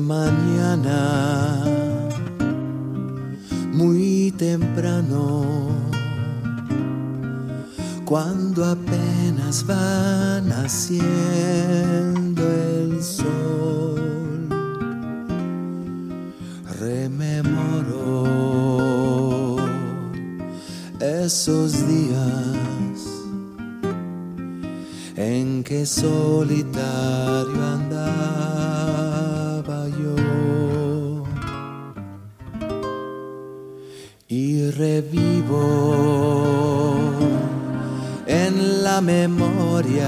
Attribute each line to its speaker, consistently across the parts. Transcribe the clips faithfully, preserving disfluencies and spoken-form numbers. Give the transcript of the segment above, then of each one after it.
Speaker 1: mañana, muy temprano, cuando apenas va naciendo el sol, rememoro esos días en que solitario andaba yo, y revivo en la memoria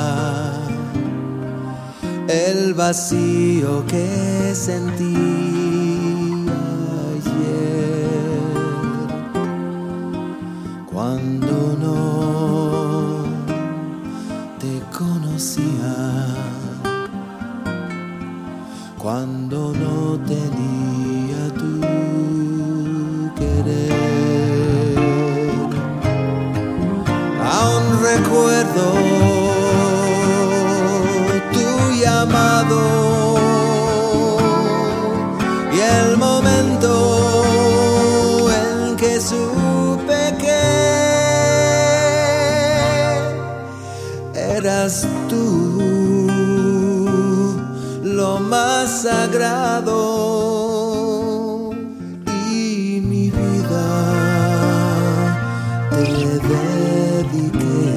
Speaker 1: el vacío que sentí ayer cuando no te conocía, cuando no tenía tu querer. Aún recuerdo tu llamado y el momento en que supe que eras tú lo más sagrado, y mi vida te dediqué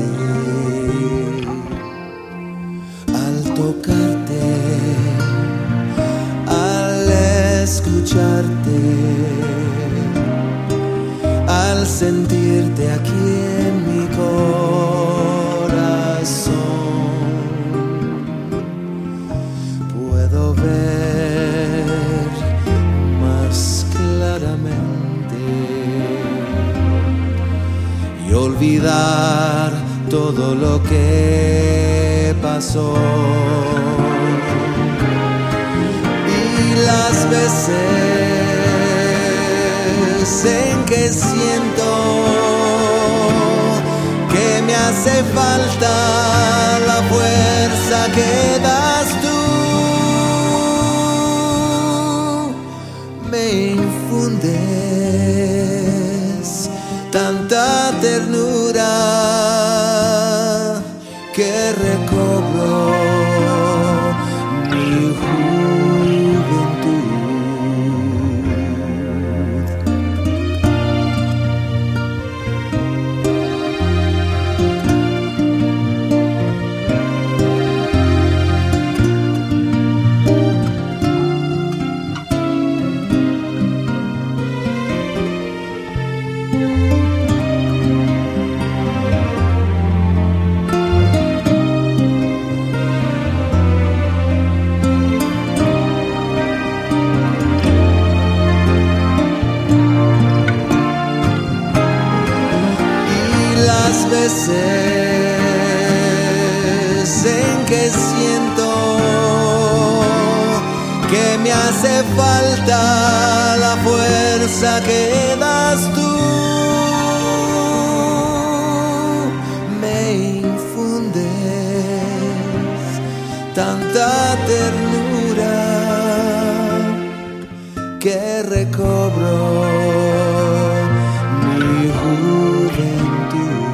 Speaker 1: al tocarte, al escucharte, al sentirte aquí en mi corazón. Puedo ver más claramente y olvidar todo lo que pasó. Y las veces en que siento que me hace falta la fuerza que das tú, me infundes tanta ternura que recobro mi juventud. Las veces en que siento que me hace falta la fuerza que das tú, me infundes tanta ternura que recobro mi juventud.